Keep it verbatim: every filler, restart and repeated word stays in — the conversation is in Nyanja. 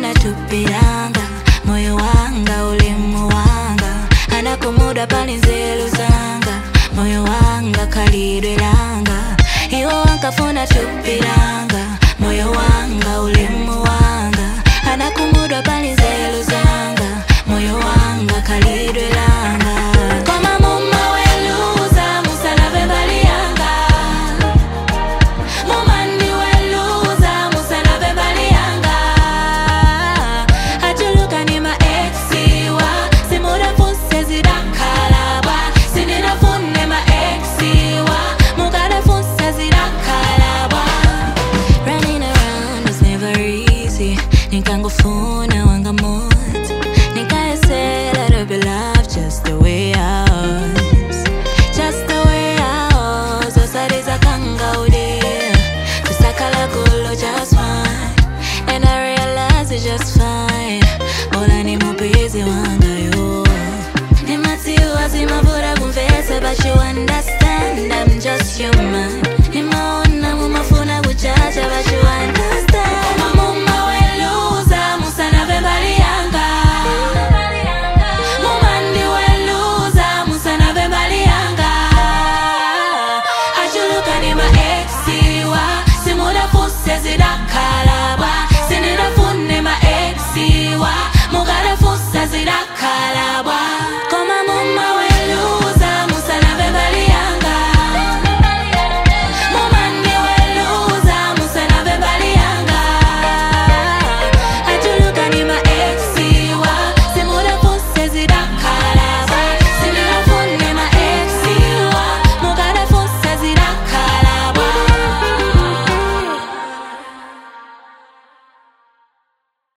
ankafuna tupilanga moyo wanga ulimu wanga anakumuda pali nzelu zanga moyo wanga kalidwe langa iwo ankafuna tupilanga moyo wanga ulimu wanga anakumuda pali nzelu zanga moyo wanga kalidwe langa kama muma weluza musalabe bali yanga mumandi weluza musalabe bali yanga atuluka ni ma exiwa simuda fuse zidakalaba sinina fune ma exiwa mukada fuse zidakalaba running around was never easy nikangufuna wanga moto nikayesela to be loved just the way I was just the way I was osariza kangaude kusakala kulo just fine and I realize it's just fine bola ni mupenzi wanga yo nimatiwa zimavura kumvesa but you understand I'm just human